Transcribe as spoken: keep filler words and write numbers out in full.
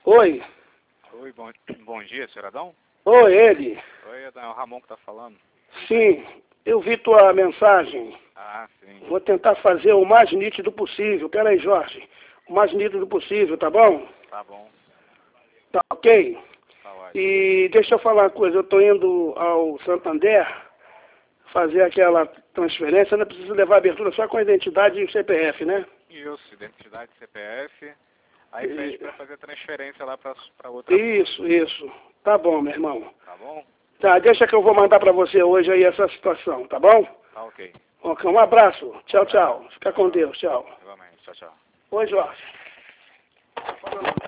Oi. Oi, bom, bom dia, senhor Adão? Oi, ele. Oi, Adão, é o Ramon que tá falando. Sim, eu vi tua mensagem. Ah, sim. Vou tentar fazer o mais nítido possível. Pera aí, Jorge. O mais nítido possível, tá bom? Tá bom, Tá ok? tá ótimo. E deixa eu falar uma coisa. Eu tô indo ao Santander fazer aquela transferência. Não precisa levar abertura só com a identidade e o C P F, né? Isso, identidade, C P F. Aí E- pede pra fazer transferência lá pra, pra outra Isso, isso. Tá bom, meu irmão. conta, tá bom? Tá, deixa que eu vou mandar pra você hoje aí essa situação, tá bom? Tá ok. Ok, um abraço. Tchau, Um abraço. tchau. Fica com Deus. Tchau. Igualmente, tchau, tchau. Oi, Jorge. Tá falando.